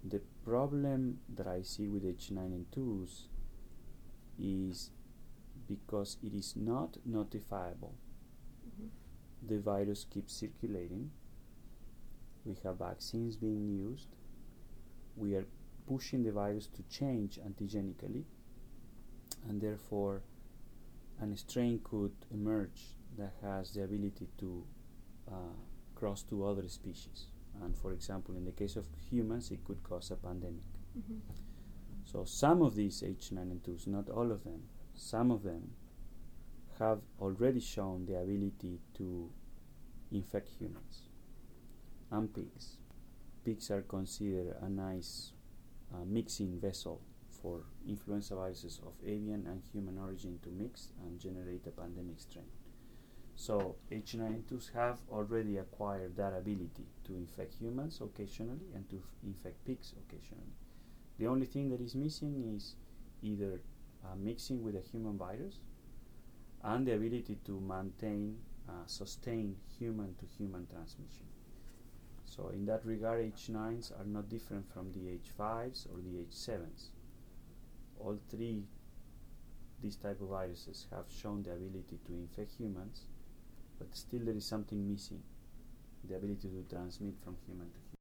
The problem that I see with H9N2s is because it is not notifiable. The virus keeps circulating. We have vaccines being used. We are pushing the virus to change antigenically, and therefore a strain could emerge that has the ability to cross to other species. And for example, in the case of humans, it could cause a pandemic. So some of these H9N2s, not all of them, some of them have already shown the ability to infect humans and pigs. Pigs are considered a nice mixing vessel for influenza viruses of avian and human origin to mix and generate a pandemic strain. So H9N2s have already acquired that ability to infect humans occasionally and to infect pigs occasionally. The only thing that is missing is either mixing with a human virus and the ability to maintain, sustain human-to-human transmission. So in that regard, H9s are not different from the H5s or the H7s. All three, these type of viruses have shown the ability to infect humans, but still there is something missing, the ability to transmit from human to human.